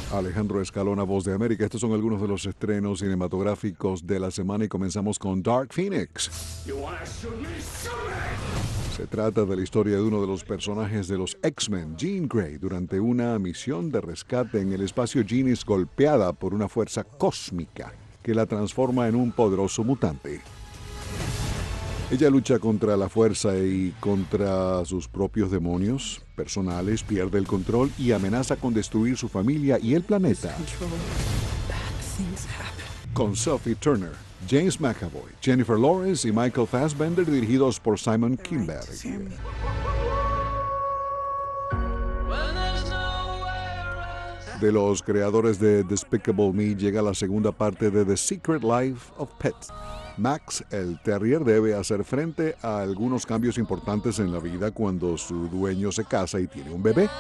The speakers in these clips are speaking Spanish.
Alejandro Escalona, Voz de América. Estos son algunos de los estrenos cinematográficos de la semana y comenzamos con Dark Phoenix. Se trata de la historia de uno de los personajes de los X-Men, Jean Grey. Durante una misión de rescate en el espacio, Jean es golpeada por una fuerza cósmica que la transforma en un poderoso mutante. Ella lucha contra la fuerza y contra sus propios demonios personales, pierde el control y amenaza con destruir su familia y el planeta. Con Sophie Turner, James McAvoy, Jennifer Lawrence y Michael Fassbender, dirigidos por Simon Kinberg. De los creadores de Despicable Me llega la segunda parte de The Secret Life of Pets. Max, el terrier, debe hacer frente a algunos cambios importantes en la vida cuando su dueño se casa y tiene un bebé.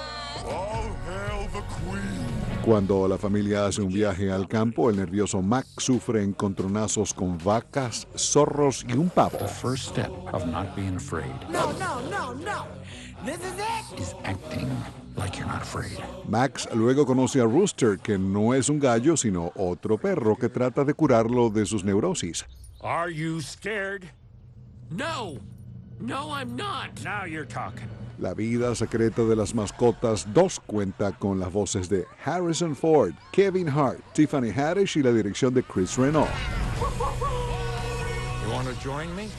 Cuando la familia hace un viaje al campo, el nervioso Max sufre encontronazos con vacas, zorros y un pavo. The first step of not being afraid No. This is it. is acting like you're not afraid. Max luego conoce a Rooster, que no es un gallo, sino otro perro que trata de curarlo de sus neurosis. Are you scared? No, I'm not. Now you're talking. La vida secreta de las mascotas 2 cuenta con las voces de Harrison Ford, Kevin Hart, Tiffany Haddish y la dirección de Chris Renault. You want to join me?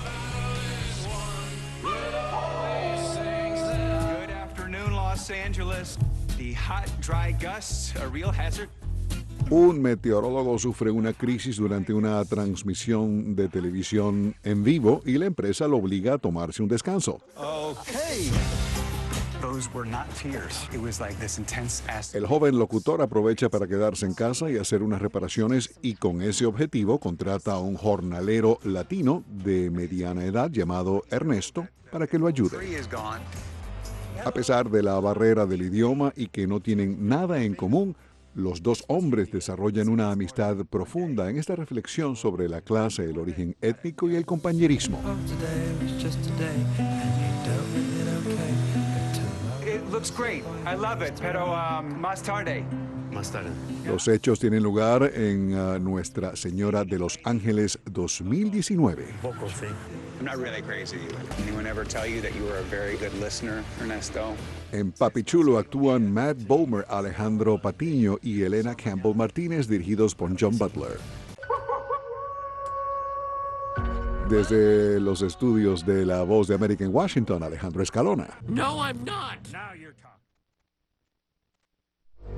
Good afternoon, Los Angeles. The hot, dry gusts, a real hazard. Un meteorólogo sufre una crisis durante una transmisión de televisión en vivo y la empresa lo obliga a tomarse un descanso. Okay. Those were not tears. It was like this intense acid. El joven locutor aprovecha para quedarse en casa y hacer unas reparaciones y con ese objetivo contrata a un jornalero latino de mediana edad llamado Ernesto para que lo ayude. Tree is gone. A pesar de la barrera del idioma y que no tienen nada en común, los dos hombres desarrollan una amistad profunda en esta reflexión sobre la clase, el origen étnico y el compañerismo. It looks great. I love it. Pero más tarde. Los hechos tienen lugar en Nuestra Señora de los Ángeles 2019. I'm not really crazy. Anyone ever tell you that you were a very good listener, Ernesto? En Papi Chulo actúan Matt Bomer, Alejandro Patiño y Elena Campbell Martínez, dirigidos por John Butler. Desde los estudios de La Voz de América en Washington, Alejandro Escalona. No, I'm not. Now you're talking.